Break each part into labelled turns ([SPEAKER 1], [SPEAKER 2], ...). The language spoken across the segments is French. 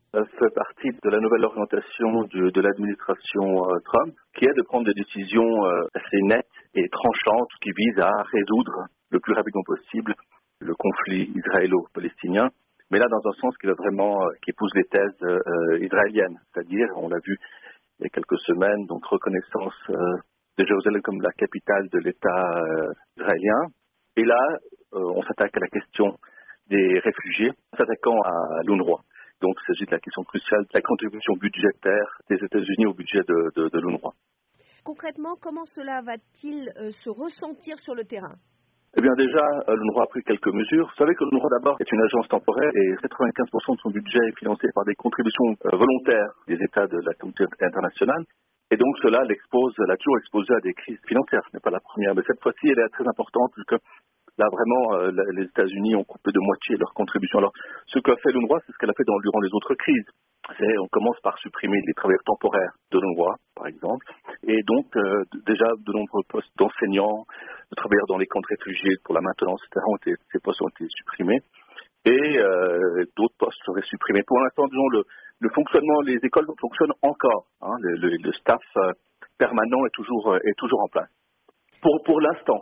[SPEAKER 1] fait partie de la nouvelle orientation de l'administration Trump, qui est de prendre des décisions assez nettes et tranchantes qui visent à résoudre le plus rapidement possible le conflit israélo-palestinien, mais là dans un sens qui épouse les thèses israéliennes, c'est-à-dire, on l'a vu il y a quelques semaines, donc reconnaissance de Jérusalem comme la capitale de l'État israélien, et là on s'attaque à la question des réfugiés, s'attaquant à l'UNRWA. Donc, il s'agit de la question cruciale de la contribution budgétaire des États-Unis au budget de l'UNRWA.
[SPEAKER 2] Concrètement, comment cela va-t-il se ressentir sur le terrain ?
[SPEAKER 1] Eh bien déjà, l'UNRWA a pris quelques mesures. Vous savez que l'UNRWA d'abord est une agence temporaire et 95% de son budget est financé par des contributions volontaires des États de la communauté internationale. Et donc cela l'a toujours exposé à des crises financières. Ce n'est pas la première, mais cette fois-ci, elle est très importante vu que là, vraiment, les États-Unis ont coupé de moitié leur contribution. Alors, ce qu'a fait l'UNRWA, c'est ce qu'elle a fait durant les autres crises. On commence par supprimer les travailleurs temporaires de l'UNRWA, par exemple. Et donc, déjà, de nombreux postes d'enseignants, de travailleurs dans les camps de réfugiés pour la maintenance, etc., ces postes ont été supprimés. Et d'autres postes seraient supprimés. Pour l'instant, disons, le fonctionnement, les écoles fonctionnent encore. Hein, le staff permanent est toujours en place. Pour l'instant.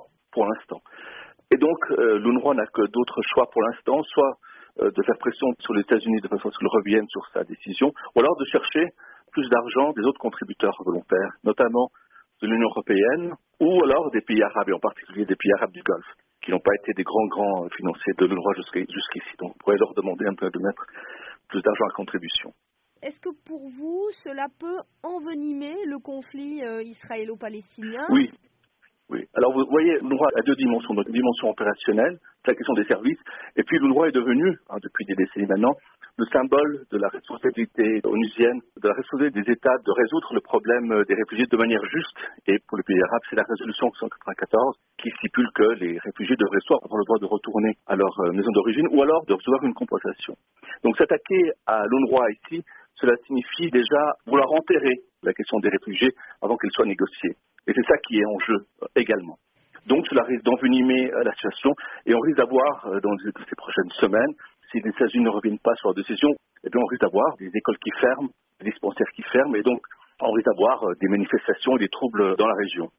[SPEAKER 1] Et donc, l'UNRWA n'a que d'autres choix pour l'instant, soit de faire pression sur les États-Unis de façon à ce qu'ils reviennent sur sa décision, ou alors de chercher plus d'argent des autres contributeurs volontaires, notamment de l'Union européenne, ou alors des pays arabes, et en particulier des pays arabes du Golfe, qui n'ont pas été des grands financiers de l'UNRWA jusqu'ici. Donc, on pourrait leur demander un peu de mettre plus d'argent à contribution.
[SPEAKER 2] Est-ce que pour vous, cela peut envenimer le conflit israélo-palestinien ?
[SPEAKER 1] Oui. Alors vous voyez, l'UNRWA a deux dimensions. Donc, une dimension opérationnelle, c'est la question des services, et puis l'UNRWA est devenu, depuis des décennies maintenant, le symbole de la responsabilité onusienne, de la responsabilité des États de résoudre le problème des réfugiés de manière juste. Et pour les pays arabes, c'est la résolution 194 qui stipule que les réfugiés devraient soit avoir le droit de retourner à leur maison d'origine, ou alors de recevoir une compensation. Donc s'attaquer à l'UNRWA ici, cela signifie déjà vouloir enterrer la question des réfugiés avant qu'elle soit négociée. Et c'est ça qui est en jeu également. Donc cela risque d'envenimer la situation et on risque d'avoir, dans ces prochaines semaines, si les États-Unis ne reviennent pas sur leur décision, eh bien on risque d'avoir des écoles qui ferment, des dispensaires qui ferment et donc on risque d'avoir des manifestations et des troubles dans la région.